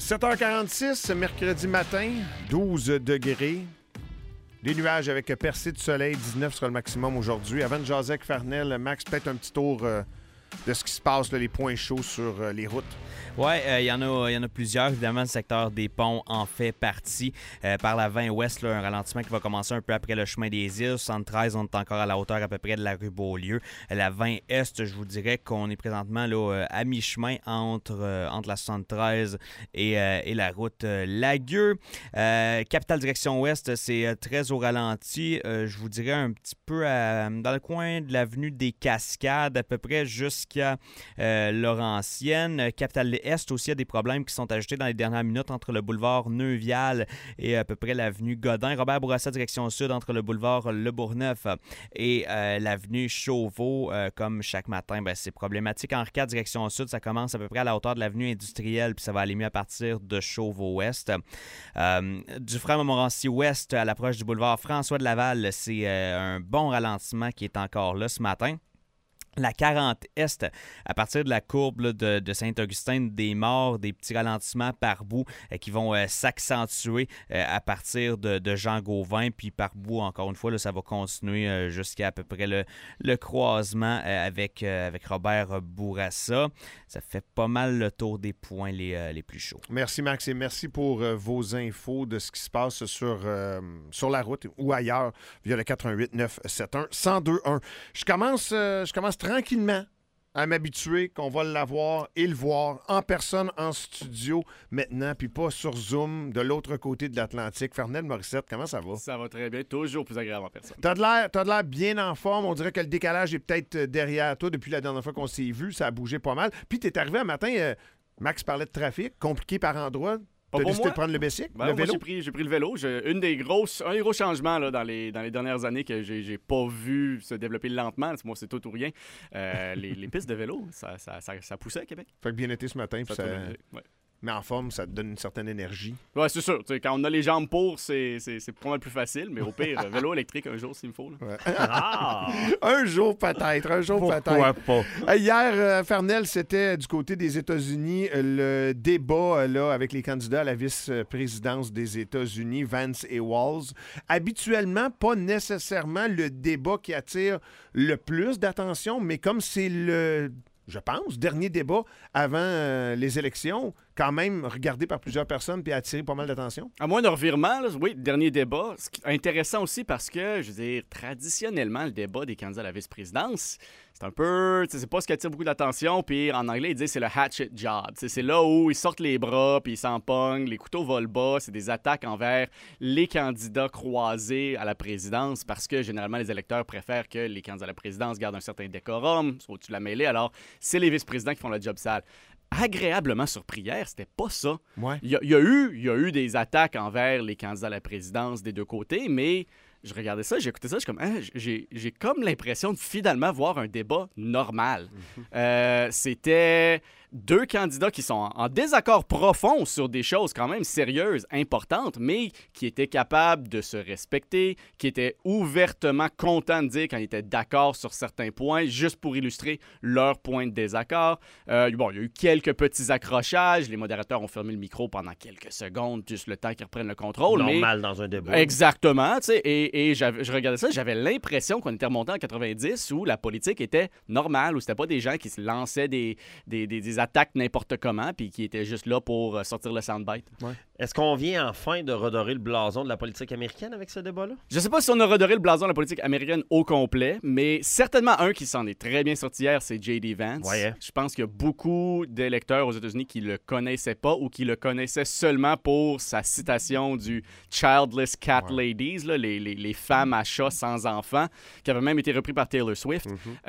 7h46, mercredi matin, 12 degrés. Des nuages avec percée de soleil, 19 sera le maximum aujourd'hui. Avant de jaser avec Farnell, Max, peut-être un petit tour de ce qui se passe, là, les points chauds sur les routes. Oui, il y en a plusieurs. Évidemment, le secteur des ponts en fait partie. Par la 20 ouest, là, un ralentissement qui va commencer un peu après le chemin des îles. 73, on est encore à la hauteur à peu près de la rue Beaulieu. La 20 est, je vous dirais qu'on est présentement là, à mi-chemin entre la 73 et la route Lagueux. Capitale direction ouest, c'est très au ralenti. Je vous dirais un petit peu dans le coin de l'avenue des Cascades, à peu près jusqu'à Laurentienne. Capitale Est aussi, il y a des problèmes qui sont ajoutés dans les dernières minutes entre le boulevard Neuvial et à peu près l'avenue Godin. Robert Bourassa, direction sud, entre le boulevard Le Bourgneuf et l'avenue Chauveau. Comme chaque matin, c'est problématique. Henri IV, direction sud, ça commence à peu près à la hauteur de l'avenue Industrielle, puis ça va aller mieux à partir de Chauveau-Ouest. Dufresne-Montmorency-Ouest, à l'approche du boulevard François de Laval, c'est un bon ralentissement qui est encore là ce matin. La 40 Est, à partir de la courbe là, de Saint-Augustin-des-Morts, des petits ralentissements par bout qui vont s'accentuer à partir de Jean-Gauvin. Puis par bout, encore une fois, là, ça va continuer jusqu'à peu près le croisement avec Robert Bourassa. Ça fait pas mal le tour des points les plus chauds. Merci Max et merci pour vos infos de ce qui se passe sur la route ou ailleurs via le 418-971-1021. Je commence tranquillement à m'habituer qu'on va l'avoir et le voir en personne, en studio maintenant, puis pas sur Zoom de l'autre côté de l'Atlantique. Farnell Morissette, comment ça va? Ça va très bien, toujours plus agréable en personne. T'as de l'air bien en forme. On dirait que le décalage est peut-être derrière toi depuis la dernière fois qu'on s'est vu. Ça a bougé pas mal. Puis t'es arrivé un matin, Max parlait de trafic, compliqué par endroits. T'as décidé de prendre le bicycle, le vélo? Moi, j'ai pris le vélo. Un des gros changements là, dans les dernières années que j'ai pas vu se développer lentement. Moi, c'est tout ou rien. Les pistes de vélo, ça poussait à Québec. Fait que bien été ce matin. Puis ça... Ouais. Mais en forme, ça te donne une certaine énergie. Ouais, c'est sûr. T'sais, quand on a les jambes pour, c'est pas mal plus facile. Mais au pire, vélo électrique un jour s'il me faut. Là. Ouais. Ah! Un jour peut-être. Pourquoi pas? Hier, Farnell, c'était du côté des États-Unis le débat là, avec les candidats à la vice-présidence des États-Unis, Vance et Walz. Habituellement, pas nécessairement le débat qui attire le plus d'attention, mais comme c'est je pense, dernier débat avant les élections, quand même regardé par plusieurs personnes puis attiré pas mal d'attention. À moins d'un revirement, là, oui, dernier débat. Intéressant aussi parce que, je veux dire, traditionnellement, le débat des candidats à la vice-présidence, c'est un peu, c'est pas ce qui attire beaucoup d'attention. Puis en anglais, ils disent c'est le hatchet job. C'est là où ils sortent les bras puis ils s'empognent, les couteaux volent bas. C'est des attaques envers les candidats croisés à la présidence parce que généralement, les électeurs préfèrent que les candidats à la présidence gardent un certain décorum, soit au-dessus de la mêlée. Alors, c'est les vice-présidents qui font le job sale. Agréablement surpris hier, c'était pas ça. Ouais. Il y a eu des attaques envers les candidats à la présidence des deux côtés, mais je regardais ça, j'écoutais ça, j'ai comme l'impression de finalement voir un débat normal. C'était deux candidats qui sont en désaccord profond sur des choses quand même sérieuses, importantes, mais qui étaient capables de se respecter, qui étaient ouvertement contents de dire quand ils étaient d'accord sur certains points, juste pour illustrer leur point de désaccord. Il y a eu quelques petits accrochages. Les modérateurs ont fermé le micro pendant quelques secondes, juste le temps qu'ils reprennent le contrôle. Normal dans un débat. Exactement, tu sais. Et je regardais ça, j'avais l'impression qu'on était remonté en 90 où la politique était normale, où c'était pas des gens qui se lançaient des attaques n'importe comment puis qui étaient juste là pour sortir le soundbite. Ouais. Est-ce qu'on vient enfin de redorer le blason de la politique américaine avec ce débat-là? Je sais pas si on a redoré le blason de la politique américaine au complet, mais certainement un qui s'en est très bien sorti hier, c'est J.D. Vance. Ouais. Je pense qu'il y a beaucoup d'électeurs aux États-Unis qui le connaissaient pas ou qui le connaissaient seulement pour sa citation du Childless Cat Ladies, là, les femmes à chat sans enfants, qui avait même été repris par Taylor Swift.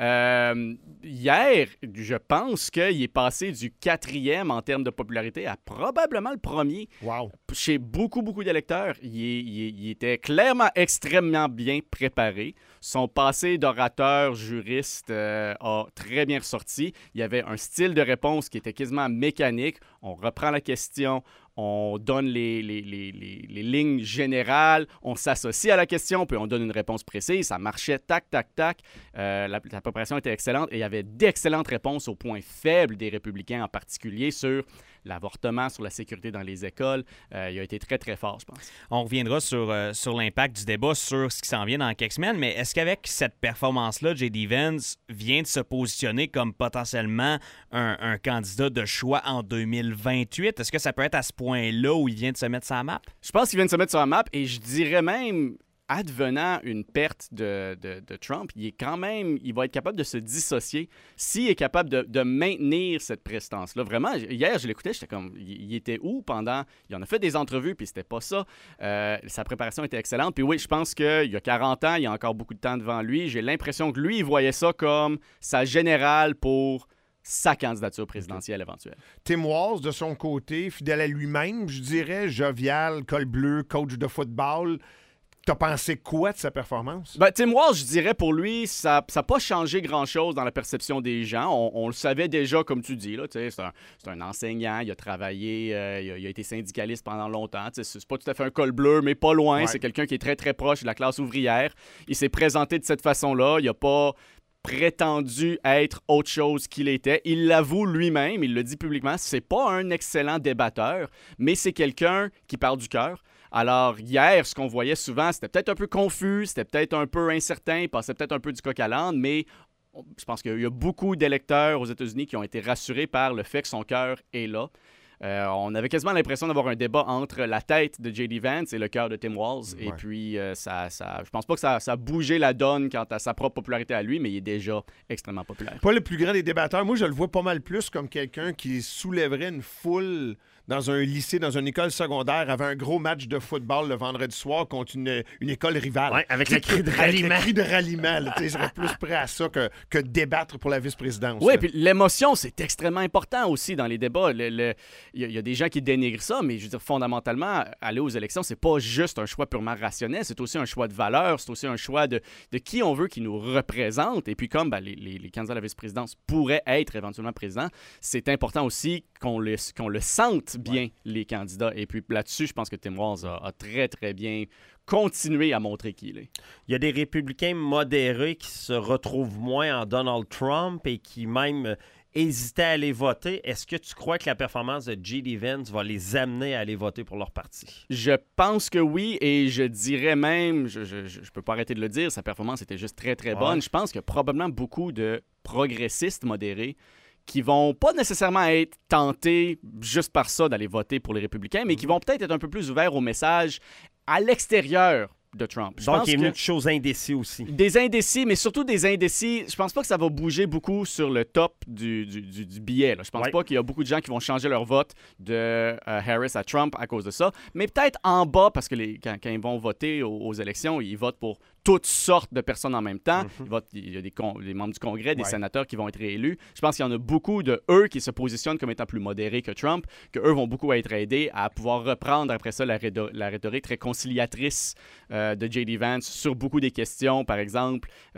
Hier, je pense qu'il est passé du 4e en termes de popularité à probablement le 1er. Wow. Chez beaucoup d'électeurs, il était clairement extrêmement bien préparé. Son passé d'orateur juriste a très bien ressorti. Il y avait un style de réponse qui était quasiment mécanique. On reprend la question, on donne les lignes générales, on s'associe à la question, puis on donne une réponse précise. Ça marchait tac. La préparation était excellente et il y avait d'excellentes réponses aux points faibles des républicains, en particulier sur l'avortement, sur la sécurité dans les écoles. Il a été très, très fort, je pense. On reviendra sur l'impact du débat, sur ce qui s'en vient dans quelques semaines, mais est-ce qu'avec cette performance-là, J.D. Vance vient de se positionner comme potentiellement un candidat de choix en 2028? Est-ce que ça peut être à ce point-là où il vient de se mettre sur la map? Je pense qu'il vient de se mettre sur la map et je dirais même, advenant une perte de Trump, il va être capable de se dissocier s'il est capable de maintenir cette prestance-là. Vraiment, hier, je l'écoutais, j'étais comme, il était où pendant... Il en a fait des entrevues, puis c'était pas ça. Sa préparation était excellente. Puis oui, je pense qu'il y a 40 ans, il y a encore beaucoup de temps devant lui. J'ai l'impression que lui, il voyait ça comme sa générale pour sa candidature présidentielle éventuelle. Tim Walz, de son côté, fidèle à lui-même, je dirais, jovial, col bleu, coach de football. T'as pensé quoi de sa performance? Tim Walz, je dirais pour lui, ça n'a pas changé grand-chose dans la perception des gens. On le savait déjà, comme tu dis. Là, c'est un enseignant, il a travaillé, il a été syndicaliste pendant longtemps. C'est pas tout à fait un col bleu, mais pas loin. Ouais. C'est quelqu'un qui est très, très proche de la classe ouvrière. Il s'est présenté de cette façon-là. Il n'a pas prétendu être autre chose qu'il était. Il l'avoue lui-même, il le dit publiquement. C'est pas un excellent débatteur, mais c'est quelqu'un qui parle du cœur. Alors, hier, ce qu'on voyait souvent, c'était peut-être un peu confus, c'était peut-être un peu incertain, il passait peut-être un peu du coq à l'âne, mais je pense qu'il y a beaucoup d'électeurs aux États-Unis qui ont été rassurés par le fait que son cœur est là. On avait quasiment l'impression d'avoir un débat entre la tête de J.D. Vance et le cœur de Tim Walz. Ouais. Et puis, je pense pas que ça a bougé la donne quant à sa propre popularité à lui, mais il est déjà extrêmement populaire. Pas le plus grand des débatteurs. Moi, je le vois pas mal plus comme quelqu'un qui soulèverait une foule dans un lycée, dans une école secondaire, avant un gros match de football le vendredi soir contre une école rivale. Ouais, avec le cri de ralliement. Avec le cri de ralliement. Je serais plus prêt à ça que débattre pour la vice-présidence. Oui, puis l'émotion, c'est extrêmement important aussi dans les débats. Il y a des gens qui dénigrent ça, mais je veux dire, fondamentalement, aller aux élections, c'est pas juste un choix purement rationnel, c'est aussi un choix de valeur, c'est aussi un choix de qui on veut qui nous représente. Et puis comme les candidats à la vice-présidence pourraient être éventuellement présidents, c'est important aussi qu'on le sente bien, les candidats. Et puis là-dessus, je pense que Tim Walz a très, très bien continué à montrer qui il est. Il y a des républicains modérés qui se retrouvent moins en Donald Trump et qui même hésitaient à aller voter. Est-ce que tu crois que la performance de J.D. Vance va les amener à aller voter pour leur parti? Je pense que oui, et je dirais même, je peux pas arrêter de le dire, sa performance était juste très, très bonne. Je pense qu'il y a probablement beaucoup de progressistes modérés qui vont pas nécessairement être tentés juste par ça d'aller voter pour les républicains, mais qui vont peut-être être un peu plus ouverts au message à l'extérieur de Trump. Donc, il y a une chose indécis aussi. Des indécis, mais surtout des indécis. Je pense pas que ça va bouger beaucoup sur le top du billet. Là. Je pense pas qu'il y a beaucoup de gens qui vont changer leur vote de Harris à Trump à cause de ça. Mais peut-être en bas, parce que quand ils vont voter aux élections, ils votent pour toutes sortes de personnes en même temps. Il y a des membres du Congrès, des sénateurs qui vont être réélus. Je pense qu'il y en a beaucoup de eux qui se positionnent comme étant plus modérés que Trump, que eux vont beaucoup être aidés à pouvoir reprendre après ça la rhétorique très conciliatrice de J.D. Vance sur beaucoup des questions. Par exemple, il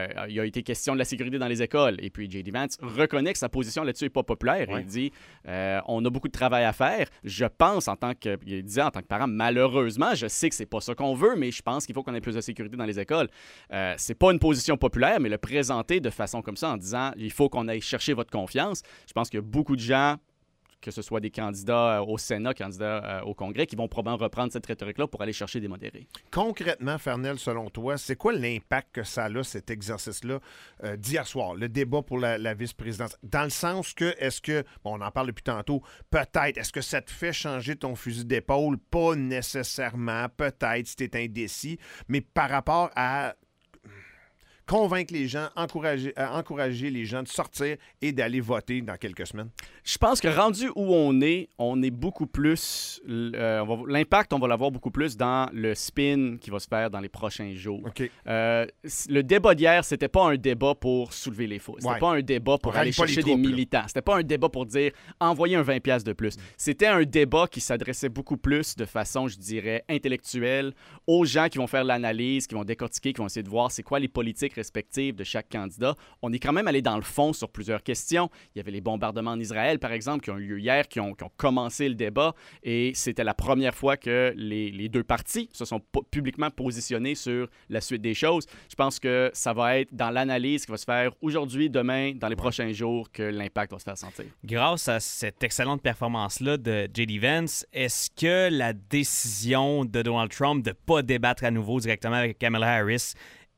a été question de la sécurité dans les écoles. Et puis J.D. Vance reconnaît que sa position là-dessus n'est pas populaire. Il dit on a beaucoup de travail à faire. Je pense, il disait en tant que parent, malheureusement, je sais que c'est pas ça qu'on veut, mais je pense qu'il faut qu'on ait plus de sécurité dans les écoles. C'est pas une position populaire, mais le présenter de façon comme ça en disant il faut qu'on aille chercher votre confiance. Je pense qu'il y a beaucoup de gens, que ce soit des candidats au Sénat, candidats au Congrès, qui vont probablement reprendre cette rhétorique-là pour aller chercher des modérés. Concrètement, Fernel, selon toi, c'est quoi l'impact que ça a, cet exercice-là, d'hier soir, le débat pour la vice-présidence? Dans le sens que, on en parle depuis tantôt, peut-être, est-ce que ça te fait changer ton fusil d'épaule? Pas nécessairement, peut-être, si t'es indécis, mais par rapport à convaincre les gens, encourager les gens de sortir et d'aller voter dans quelques semaines? Je pense que rendu où on est beaucoup plus... l'impact, on va l'avoir beaucoup plus dans le spin qui va se faire dans les prochains jours. Okay. Le débat d'hier, c'était pas un débat pour soulever les foules. C'était pas un débat pour aller chercher des militants. C'était pas un débat pour dire « envoyer un 20$ de plus ». C'était un débat qui s'adressait beaucoup plus de façon, je dirais, intellectuelle aux gens qui vont faire l'analyse, qui vont décortiquer, qui vont essayer de voir c'est quoi les politiques respectives de chaque candidat. On est quand même allé dans le fond sur plusieurs questions. Il y avait les bombardements en Israël, par exemple, qui ont eu lieu hier, qui ont commencé le débat. Et c'était la première fois que les deux partis se sont publiquement positionnés sur la suite des choses. Je pense que ça va être dans l'analyse qui va se faire aujourd'hui, demain, dans les prochains jours, que l'impact va se faire sentir. Grâce à cette excellente performance-là de J.D. Vance, est-ce que la décision de Donald Trump de ne pas débattre à nouveau directement avec Kamala Harris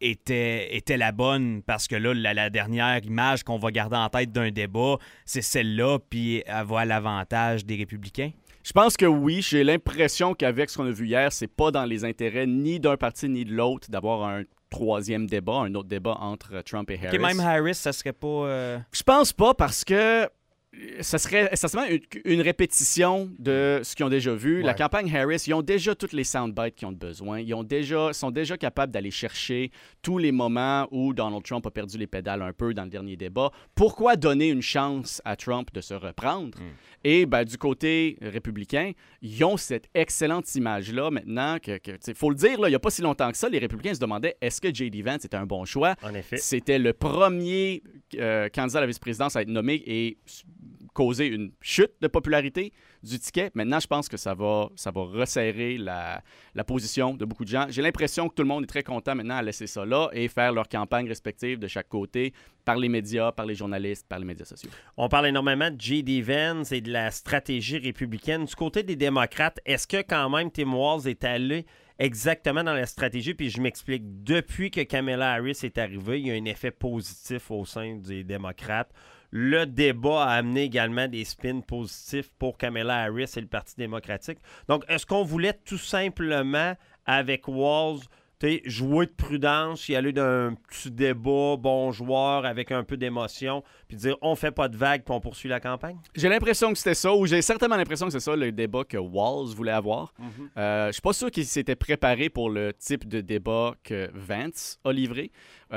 était la bonne? Parce que là, la dernière image qu'on va garder en tête d'un débat, c'est celle-là, puis elle va à l'avantage des républicains? Je pense que oui. J'ai l'impression qu'avec ce qu'on a vu hier, c'est pas dans les intérêts ni d'un parti ni de l'autre d'avoir un troisième débat, un autre débat entre Trump et Harris. Et même Harris, ça serait pas... Je pense pas, parce que ça serait essentiellement une répétition de ce qu'ils ont déjà vu. Ouais. La campagne Harris, ils ont déjà toutes les soundbites qu'ils ont besoin. Ils sont déjà capables d'aller chercher tous les moments où Donald Trump a perdu les pédales un peu dans le dernier débat. Pourquoi donner une chance à Trump de se reprendre? Et du côté républicain, ils ont cette excellente image-là maintenant il faut le dire, il n'y a pas si longtemps que ça, les républicains se demandaient est-ce que J.D. Vance était un bon choix? En effet. C'était le premier candidat à la vice-présidence à être nommé et causer une chute de popularité du ticket. Maintenant, je pense que ça va resserrer la position de beaucoup de gens. J'ai l'impression que tout le monde est très content maintenant à laisser ça là et faire leur campagne respective de chaque côté par les médias, par les journalistes, par les médias sociaux. On parle énormément de J.D. Vance et de la stratégie républicaine. Du côté des démocrates, est-ce que quand même Tim Walz est allé exactement dans la stratégie? Puis je m'explique. Depuis que Kamala Harris est arrivée, il y a un effet positif au sein des démocrates. Le débat a amené également des spins positifs pour Kamala Harris et le Parti démocratique. Donc, est-ce qu'on voulait tout simplement, avec Walz, jouer de prudence, y aller d'un petit débat, bon joueur, avec un peu d'émotion, puis dire on fait pas de vagues, puis on poursuit la campagne? J'ai l'impression que c'était ça, ou j'ai certainement l'impression que c'est ça le débat que Walz voulait avoir. Je suis pas sûr qu'il s'était préparé pour le type de débat que Vance a livré.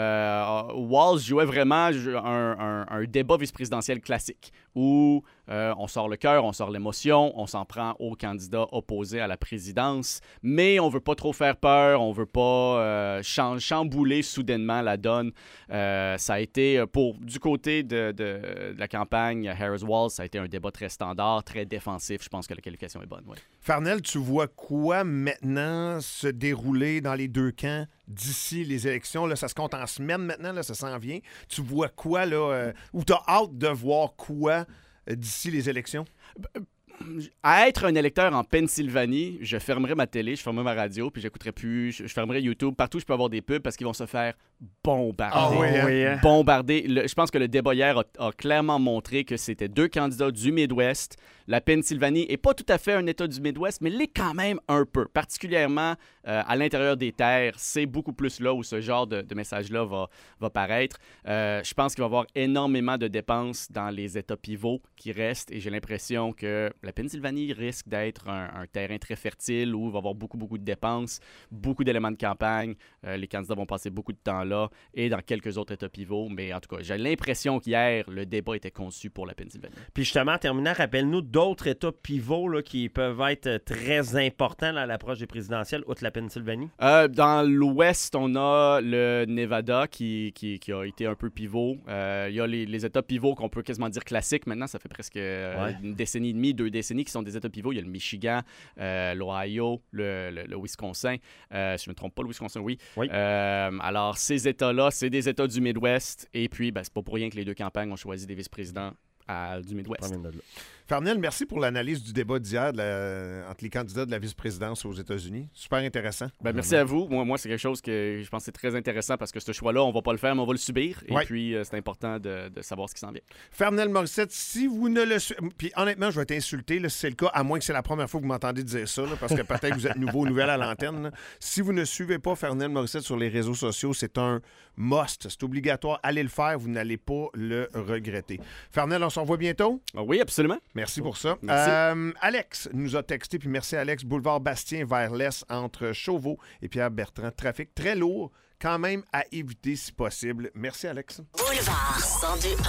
Walz jouait vraiment un débat vice-présidentiel classique, où on sort le cœur, on sort l'émotion, on s'en prend au candidat opposé à la présidence, mais on veut pas trop faire peur, on veut pas chambouler soudainement la donne. Ça a été, du côté de la campagne Harris-Walz, ça a été un débat très standard, très défensif. Je pense que la qualification est bonne. Ouais. Farnell, tu vois quoi maintenant se dérouler dans les deux camps d'ici les élections? Là, ça se compte en semaines maintenant, là, ça s'en vient. Tu vois quoi, là, ou tu as hâte de voir quoi d'ici les élections? À être un électeur en Pennsylvanie, je fermerais ma télé, je fermerais ma radio, puis j'écouterais plus, je fermerais YouTube. Partout, je peux avoir des pubs parce qu'ils vont se faire bombarder. Ah oui, hein? Bombarder. Je pense que le débat hier a clairement montré que c'était deux candidats du Midwest. La Pennsylvanie n'est pas tout à fait un État du Midwest, mais l'est quand même un peu. Particulièrement à l'intérieur des terres, c'est beaucoup plus là où ce genre de message-là va paraître. Je pense qu'il va y avoir énormément de dépenses dans les États pivots qui restent, et j'ai l'impression que la Pennsylvanie risque d'être un terrain très fertile où il va y avoir beaucoup de dépenses, beaucoup d'éléments de campagne. Les candidats vont passer beaucoup de temps là, et dans quelques autres États pivots. Mais en tout cas, j'ai l'impression qu'hier, le débat était conçu pour la Pennsylvanie. Puis justement, en terminant, rappelle-nous d'autres États pivots là, qui peuvent être très importants à l'approche des présidentielles, outre la Pennsylvanie. Dans l'Ouest, on a le Nevada qui a été un peu pivot. Il y a les États pivots qu'on peut quasiment dire classiques maintenant. Ça fait presque une décennie et demie, 2 décennies qui sont des États pivots. Il y a le Michigan, l'Ohio, le Wisconsin. Si je ne me trompe pas, le Wisconsin, oui. Alors, ces États-là, c'est des États du Midwest. Et puis, c'est pas pour rien que les deux campagnes ont choisi des vice-présidents du Midwest. Farnell, merci pour l'analyse du débat d'hier entre les candidats de la vice-présidence aux États-Unis. Super intéressant. Merci à vous. Moi, c'est quelque chose que je pense que c'est très intéressant parce que ce choix-là, on va pas le faire, mais on va le subir. Et puis, c'est important de savoir ce qui s'en vient. Farnell Morissette, si vous ne le suivez... Puis honnêtement, je vais t'insulter, là, si c'est le cas, à moins que c'est la première fois que vous m'entendez dire ça, là, parce que peut-être que vous êtes nouveau ou nouvelle à l'antenne. Là. Si vous ne suivez pas Farnell Morissette sur les réseaux sociaux, c'est un must. C'est obligatoire. Allez le faire. Vous n'allez pas le regretter. Farnell, on se revoit bientôt? Oui, absolument. Merci pour ça. Merci. Alex nous a texté, puis merci Alex. Boulevard Bastien vers l'est entre Chauveau et Pierre-Bertrand. Trafic très lourd, quand même à éviter si possible. Merci Alex. Boulevard 102.1.